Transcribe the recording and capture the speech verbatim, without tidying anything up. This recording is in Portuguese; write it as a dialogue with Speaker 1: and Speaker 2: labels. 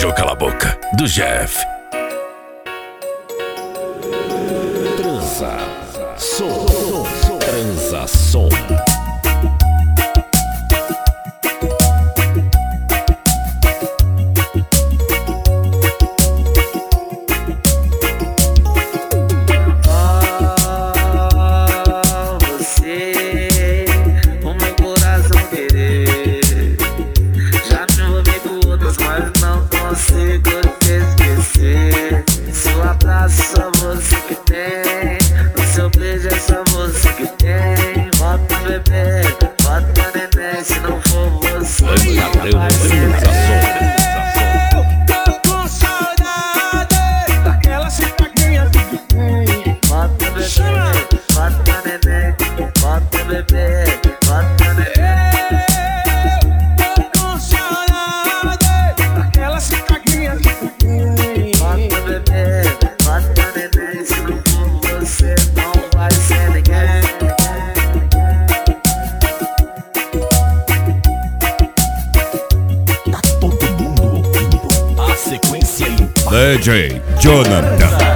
Speaker 1: Jojo Cala a Boca, do Jeff.
Speaker 2: Transa Som. Transa Som.
Speaker 3: Consigo te esquecer. Seu abraço só você que tem, o seu beijo é só você que tem. Bota bebê, bota neném, se não for você não vai ser neném.
Speaker 4: Eu tô com saudade daquela sentadinha que tem.
Speaker 3: Bota bebê, bota neném, bota bebê, bota neném.
Speaker 2: Tá todo mundo ouvindo a sequência
Speaker 1: D J Jonathan.